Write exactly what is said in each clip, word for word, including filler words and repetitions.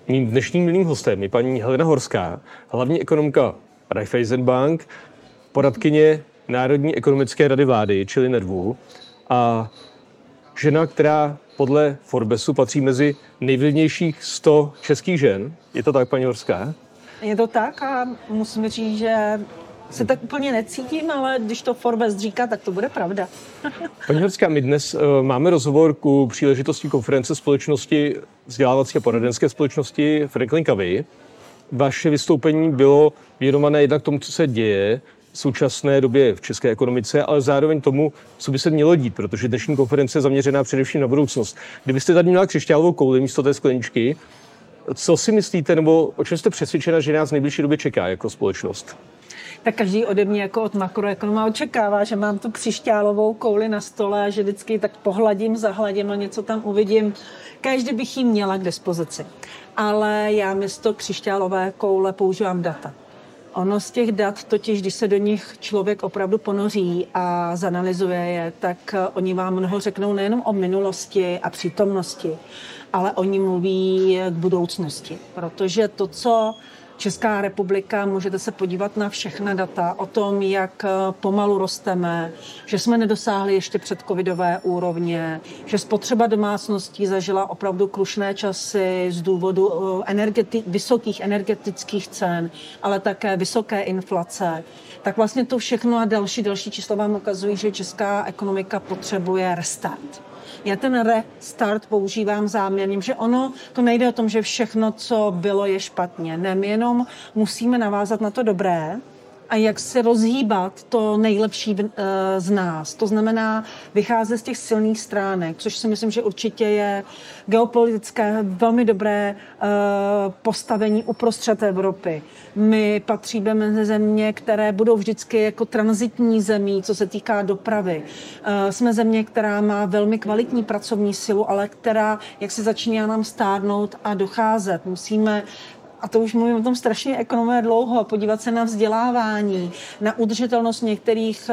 Mým dnešním milým hostem je paní Helena Horská, hlavní ekonomka Raiffeisenbank, poradkyně Národní ekonomické rady vlády, čili NERVu, a žena, která podle Forbesu patří mezi nejvlivnějších sto českých žen. Je to tak, paní Horská? Je to tak a musím říct, že se tak úplně necítím, ale když to Forbes říká, tak to bude pravda. Paní Horská, my dnes uh, máme rozhovor ku příležitosti konference společnosti vzdělávací a poradenské společnosti Franklin Covey. Vaše vystoupení bylo věnované jednak tomu, co se děje v současné době v české ekonomice, ale zároveň tomu, co by se mělo dít, protože dnešní konference je zaměřená především na budoucnost. Kdybyste tady měla křišťálovou kouli místo té skleničky, co si myslíte, nebo o čem jste přesvědčena, že nás v nejbližší době čeká jako společnost? Tak každý ode mě jako od makroekonoma očekává, že mám tu křišťálovou kouli na stole a že vždycky tak pohladím, zahladím a něco tam uvidím. Každý bych ji měla k dispozici. Ale já místo křišťálové koule používám data. Ono z těch dat totiž, když se do nich člověk opravdu ponoří a zanalyzuje je, tak oni vám mnoho řeknou nejenom o minulosti a přítomnosti, ale oni mluví k budoucnosti. Protože to, co Česká republika, můžete se podívat na všechna data o tom, jak pomalu rosteme, že jsme nedosáhli ještě předcovidové úrovně, že spotřeba domácností zažila opravdu krušné časy z důvodu energeti- vysokých energetických cen, ale také vysoké inflace. Tak vlastně to všechno a další, další čísla vám ukazují, že česká ekonomika potřebuje restart. Já ten restart používám záměrně, že ono, to nejde o tom, že všechno, co bylo, je špatně. Ne, my jenom musíme navázat na to dobré a jak se rozhýbat to nejlepší z nás. To znamená vycházet z těch silných stránek, což si myslím, že určitě je geopolitické velmi dobré postavení uprostřed Evropy. My patříme mezi země, které budou vždycky jako tranzitní zemí, co se týká dopravy. Jsme země, která má velmi kvalitní pracovní silu, ale která, jak se začíná nám stárnout a docházet. Musíme, a to už mluvím o tom strašně ekonomové dlouho, podívat se na vzdělávání, na udržitelnost některých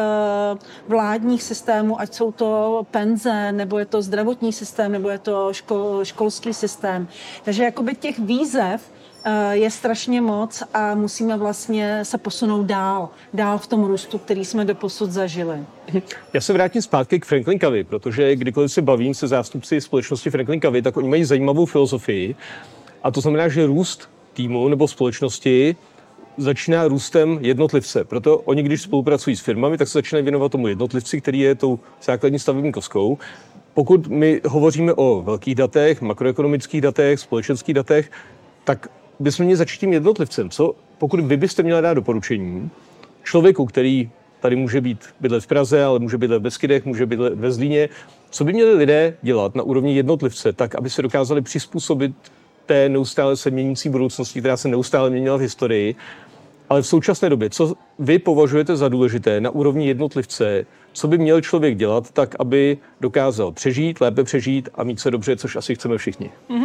vládních systémů, ať jsou to penze, nebo je to zdravotní systém, nebo je to škol, školský systém. Takže jakoby těch výzev je strašně moc a musíme vlastně se posunout dál, dál v tom růstu, který jsme doposud zažili. Já se vrátím zpátky k Franklin Covey, protože kdykoliv se bavím se zástupci společnosti Franklin Covey, tak oni mají zajímavou filozofii a to znamená, že růst týmu nebo společnosti začíná růstem jednotlivce. Proto oni, když spolupracují s firmami, tak se začínají věnovat tomu jednotlivci, který je tou základní stavební kostkou. Pokud my hovoříme o velkých datech, makroekonomických datech, společenských datech, tak bychom měli začít tím jednotlivcem. Co, pokud vy byste měli dát doporučení člověku, který tady může být bydlet v Praze, ale může bydlet v Beskydech, může bydlet ve Zlíně, co by měli lidé dělat na úrovni jednotlivce, tak aby se dokázali přizpůsobit té neustále se měnící budoucnosti, která se neustále měnila v historii, ale v současné době, co vy považujete za důležité na úrovni jednotlivce, co by měl člověk dělat tak, aby dokázal přežít, lépe přežít a mít se dobře, což asi chceme všichni. Mm-hmm.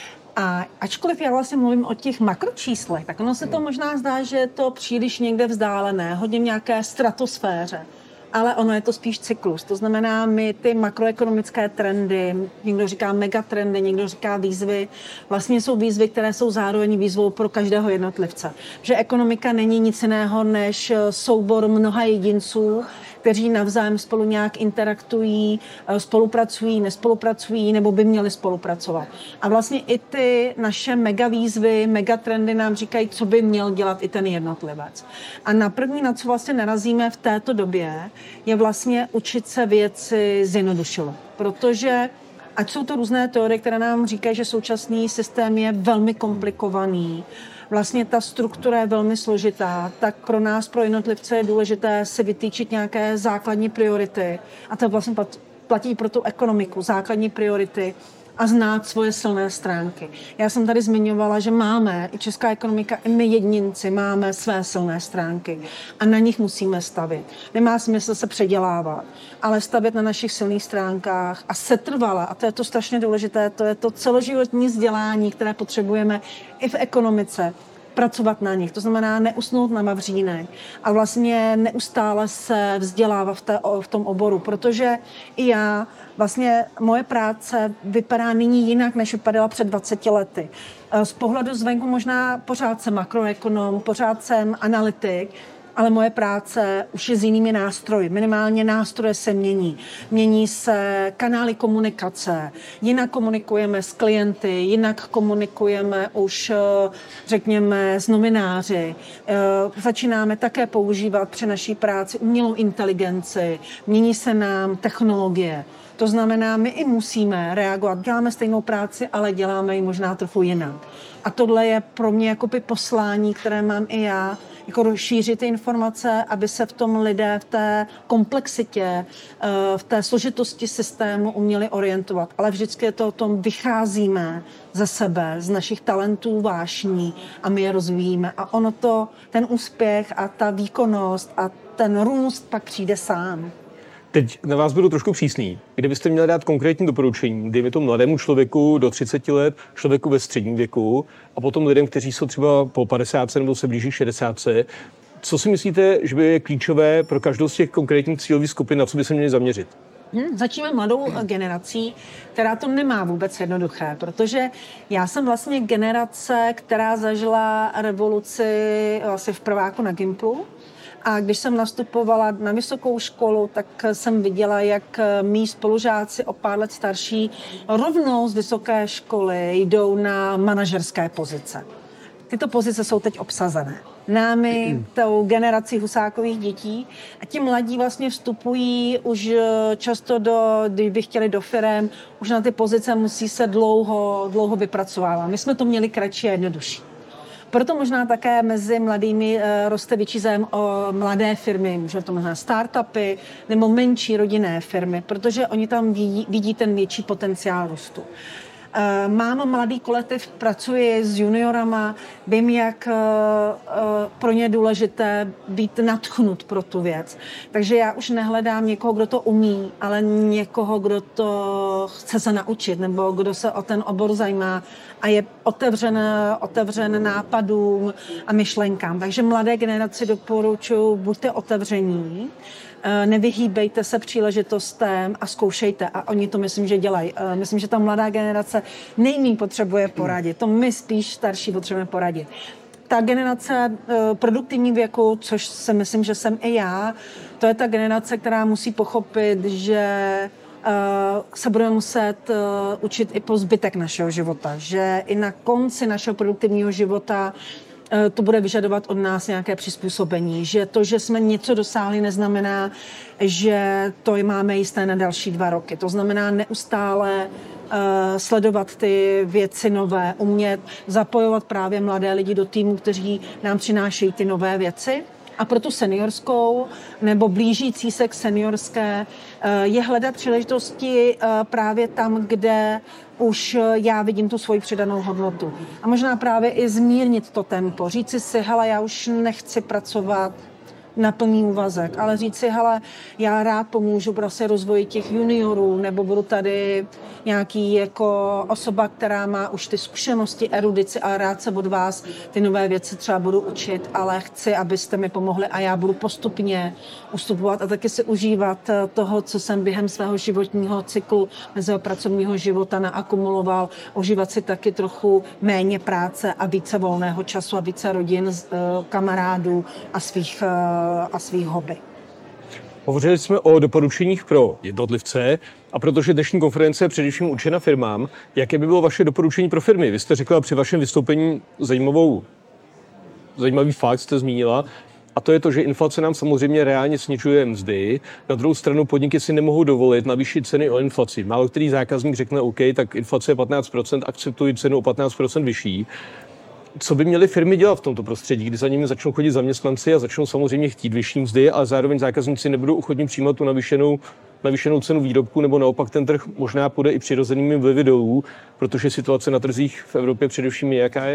A ačkoliv já vlastně mluvím o těch makročíslech, tak ono se to možná zdá, že je to příliš někde vzdálené, hodně v nějaké stratosféře. Ale ono je to spíš cyklus. To znamená, my ty makroekonomické trendy, někdo říká megatrendy, někdo říká výzvy, vlastně jsou výzvy, které jsou zároveň výzvou pro každého jednotlivce. Že ekonomika není nic jiného než soubor mnoha jedinců, kteří navzájem spolu nějak interaktují, spolupracují, nespolupracují nebo by měli spolupracovat. A vlastně i ty naše megavýzvy, megatrendy nám říkají, co by měl dělat i ten jednotlivec. A na první, na co vlastně narazíme v této době, je vlastně učit se věci zjednodušovat. Protože ať jsou to různé teorie, které nám říkají, že současný systém je velmi komplikovaný, vlastně ta struktura je velmi složitá, tak pro nás, pro jednotlivce je důležité si vytýčit nějaké základní priority. A to vlastně platí pro tu ekonomiku, základní priority a znát svoje silné stránky. Já jsem tady zmiňovala, že máme, i česká ekonomika, i my jedinci máme své silné stránky a na nich musíme stavět. Nemá smysl se předělávat, ale stavět na našich silných stránkách a setrvala, a to je to strašně důležité, to je to celoživotní vzdělání, které potřebujeme i v ekonomice, pracovat na nich. To znamená neusnout na vavřínech a vlastně neustále se vzdělávat v, té, v tom oboru, protože i já, vlastně moje práce vypadá nyní jinak, než vypadala před dvaceti lety. Z pohledu zvenku možná pořád jsem makroekonom, pořád jsem analytik, ale moje práce už je s jinými nástroji. Minimálně nástroje se mění. Mění se kanály komunikace, jinak komunikujeme s klienty, jinak komunikujeme už, řekněme, s novináři. Začínáme také používat při naší práci umělou inteligenci, mění se nám technologie. To znamená, my i musíme reagovat. Děláme stejnou práci, ale děláme ji možná trochu jinak. A tohle je pro mě jakoby poslání, které mám i já, jako rozšířit ty informace, aby se v tom lidé v té komplexitě, v té složitosti systému uměli orientovat. Ale vždycky je to o tom, vycházíme ze sebe, z našich talentů, vášní a my je rozvíjíme. A ono to, ten úspěch a ta výkonnost a ten růst pak přijde sám. Teď na vás budu trošku přísný. Kdybyste měli dát konkrétní doporučení, dejme to mladému člověku do třiceti let, člověku ve středním věku a potom lidem, kteří jsou třeba po padesátce nebo se blíží šedesátce, co si myslíte, že by je klíčové pro každou z těch konkrétních cílových skupin, na co by se měli zaměřit? Hmm, začneme mladou generací, která to nemá vůbec jednoduché, protože já jsem vlastně generace, která zažila revoluci vlastně v prváku na Gimplu. A když jsem nastupovala na vysokou školu, tak jsem viděla, jak mí spolužáci o pár let starší rovnou z vysoké školy jdou na manažerské pozice. Tyto pozice jsou teď obsazené námi, tou generací Husákových dětí. A ti mladí vlastně vstupují už často do, když by chtěli do firem, už na ty pozice musí se dlouho, dlouho vypracovávat. My jsme to měli kratší a jednodušší. Proto možná také mezi mladými e, roste větší zájem o mladé firmy, může to možná startupy nebo menší rodinné firmy, protože oni tam vidí, vidí ten větší potenciál růstu. E, mám mladý kolektiv, pracuji s juniorama, vím, jak e, pro ně je důležité být nadchnut pro tu věc. Takže já už nehledám někoho, kdo to umí, ale někoho, kdo to chce se naučit nebo kdo se o ten obor zajímá a je otevřen, otevřen nápadům a myšlenkám. Takže mladé generaci doporučuji, buďte otevření, nevyhýbejte se příležitostem a zkoušejte. A oni to myslím, že dělají. Myslím, že ta mladá generace nejméně potřebuje poradit. To my spíš starší potřebujeme poradit. Ta generace produktivní věku, což si myslím, že jsem i já, to je ta generace, která musí pochopit, že se budeme muset učit i po zbytek našeho života. Že i na konci našeho produktivního života to bude vyžadovat od nás nějaké přizpůsobení. Že to, že jsme něco dosáhli, neznamená, že to máme jisté na další dva roky. To znamená neustále sledovat ty věci nové, umět zapojovat právě mladé lidi do týmu, kteří nám přinášejí ty nové věci. A pro tu seniorskou nebo blížící se k seniorské je hledat příležitosti právě tam, kde už já vidím tu svoji přidanou hodnotu. A možná právě i zmírnit to tempo. Říci si, hele, já už nechci pracovat na plný úvazek, ale říct si, hele, já rád pomůžu prostě rozvoji těch juniorů, nebo budu tady nějaký jako osoba, která má už ty zkušenosti, erudici a rád se od vás ty nové věci třeba budu učit, ale chci, abyste mi pomohli a já budu postupně ustupovat a taky si užívat toho, co jsem během svého životního cyklu, mezi pracovního života naakumuloval, užívat si taky trochu méně práce a více volného času a více rodin, kamarádů a svých a svých hobby. Hovořili jsme o doporučeních pro jednotlivce a protože dnešní konference je především určena firmám, jaké by bylo vaše doporučení pro firmy? Vy jste řekla při vašem vystoupení zajímavou, zajímavý fakt, jste zmínila, a to je to, že inflace nám samozřejmě reálně snižuje mzdy. Na druhou stranu podniky si nemohou dovolit navýšit ceny o inflaci. Málo který zákazník řekne, OK, tak inflace je patnáct procent, akceptuji cenu o patnáct procent vyšší. Co by měly firmy dělat v tomto prostředí, kdy za nimi začnou chodit zaměstnanci a začnou samozřejmě chtít vyšší mzdy, ale zároveň zákazníci nebudou ochotní přijímat tu navýšenou, navýšenou cenu výrobku, nebo naopak ten trh možná půjde i přirozenými vlivy dolů, protože situace na trzích v Evropě především je, jaká je?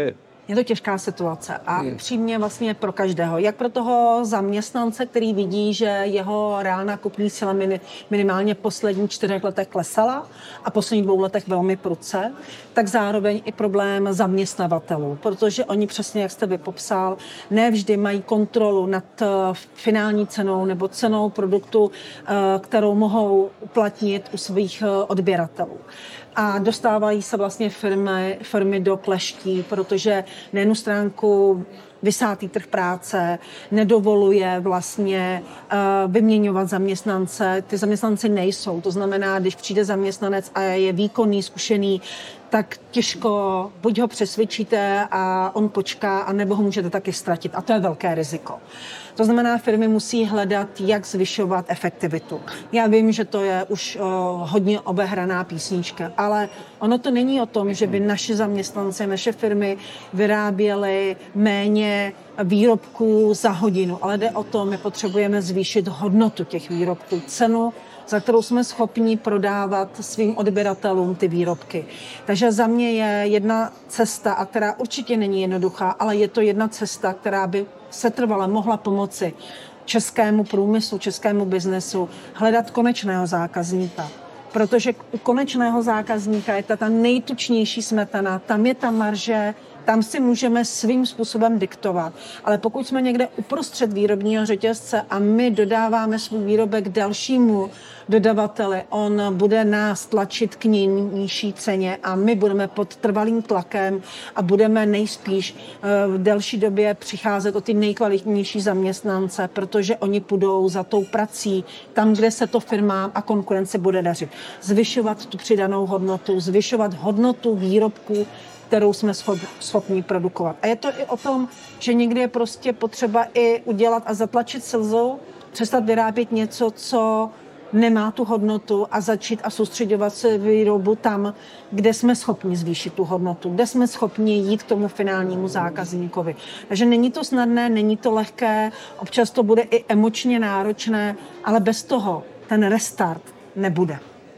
Je to těžká situace a hmm. upřímně vlastně pro každého. Jak pro toho zaměstnance, který vidí, že jeho reálná kupní síla minimálně v posledních čtyřech letech klesala a posledních dvou letech velmi prudce, tak zároveň i problém zaměstnavatelů, protože oni přesně, jak jste vy popsal, ne vždy mají kontrolu nad finální cenou nebo cenou produktu, kterou mohou uplatnit u svých odběratelů. A dostávají se vlastně firmy, firmy do kleští, protože na jednu stránku vysátý trh práce nedovoluje vlastně uh, vyměňovat zaměstnance. Ty zaměstnanci nejsou. To znamená, když přijde zaměstnanec a je výkonný, zkušený, tak těžko buď ho přesvědčíte a on počká, anebo ho můžete taky ztratit. A to je velké riziko. To znamená, firmy musí hledat, jak zvyšovat efektivitu. Já vím, že to je už uh, hodně obehraná písnička, ale ono to není o tom, že by naši zaměstnanci, naše firmy vyráběly méně výrobků za hodinu, ale jde o to, my potřebujeme zvýšit hodnotu těch výrobků, cenu, za kterou jsme schopni prodávat svým odběratelům ty výrobky. Takže za mě je jedna cesta, a která určitě není jednoduchá, ale je to jedna cesta, která by se trvale mohla pomoci českému průmyslu, českému biznesu hledat konečného zákazníka. Protože u konečného zákazníka je ta, ta nejtučnější smetana, tam je ta marže, tam si můžeme svým způsobem diktovat. Ale pokud jsme někde uprostřed výrobního řetězce a my dodáváme svůj výrobek dalšímu dodavateli, on bude nás tlačit k nižší ceně a my budeme pod trvalým tlakem a budeme nejspíš v delší době přicházet o ty nejkvalitnější zaměstnance, protože oni půjdou za tou prací tam, kde se to firmám a konkurenci bude dařit. Zvyšovat tu přidanou hodnotu, zvyšovat hodnotu výrobků, kterou jsme schopni produkovat. A je to i o tom, že někdy je prostě potřeba i udělat a zatlačit slzou, přestat vyrábět něco, co nemá tu hodnotu a začít a soustředovat se výrobu tam, kde jsme schopni zvýšit tu hodnotu, kde jsme schopni jít k tomu finálnímu zákazníkovi. Takže není to snadné, není to lehké, občas to bude i emočně náročné, ale bez toho ten restart nebude.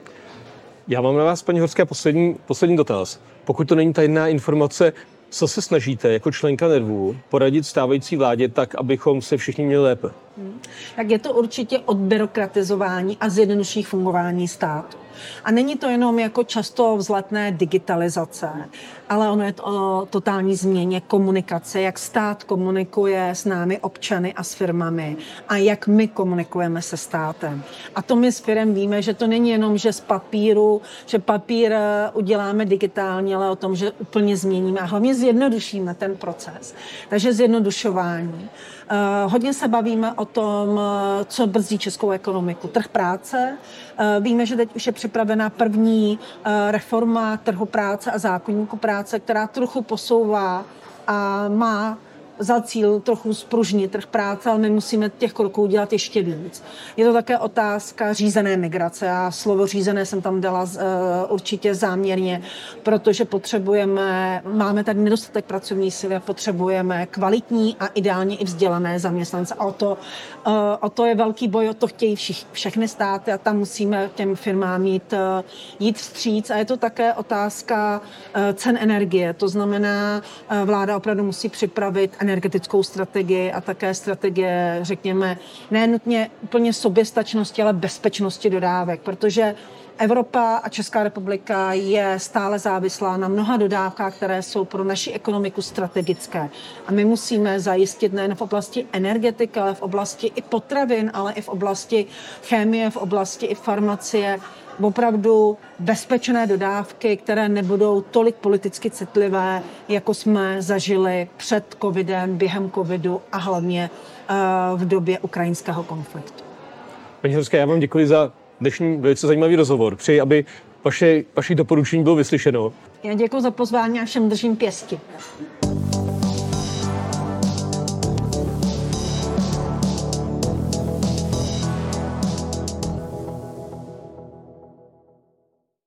Já mám na vás, paní Horská, poslední, poslední dotaz. Pokud to není tajná informace, co se snažíte jako členka NERVu poradit stávající vládě tak, abychom se všichni měli lépe? Hmm. Tak je to určitě odbyrokratizování a zjednodušení fungování státu. A není to jenom jako často vzletné digitalizace, ale ono je to o totální změně komunikace, jak stát komunikuje s námi občany a s firmami a jak my komunikujeme se státem. A to my s firem víme, že to není jenom, že z papíru, že papír uděláme digitálně, ale o tom, že úplně změníme a hlavně zjednodušíme ten proces. Takže zjednodušování. Uh, hodně se bavíme o tom, co brzdí českou ekonomiku. Trh práce. Uh, víme, že teď už je připravena první uh, reforma trhu práce a zákoníku práce, která trochu posouvá a má za cíl trochu spružnit trh práce, ale my musíme těch kroků dělat ještě víc. Je to také otázka řízené migrace a slovo řízené jsem tam dala uh, určitě záměrně, protože potřebujeme, máme tady nedostatek pracovní síly a potřebujeme kvalitní a ideálně i vzdělané zaměstnance. A o to, uh, o to je velký boj, o to chtějí všich, všechny státy a tam musíme těm firmám jít, uh, jít vstříc. A je to také otázka uh, cen energie. To znamená, uh, vláda opravdu musí připravit energetickou strategii a také strategie, řekněme, ne nutně úplně soběstačnosti, ale bezpečnosti dodávek, protože Evropa a Česká republika je stále závislá na mnoha dodávkách, které jsou pro naši ekonomiku strategické. A my musíme zajistit nejen v oblasti energetiky, ale v oblasti i potravin, ale i v oblasti chemie, v oblasti i farmacie, opravdu bezpečné dodávky, které nebudou tolik politicky citlivé, jako jsme zažili před covidem, během covidu a hlavně uh, v době ukrajinského konfliktu. Paní Horská, já vám děkuji za dnešní velice zajímavý rozhovor. Přeji, aby vaše, vaše doporučení bylo vyslyšeno. Já děkuji za pozvání a všem držím pěsti.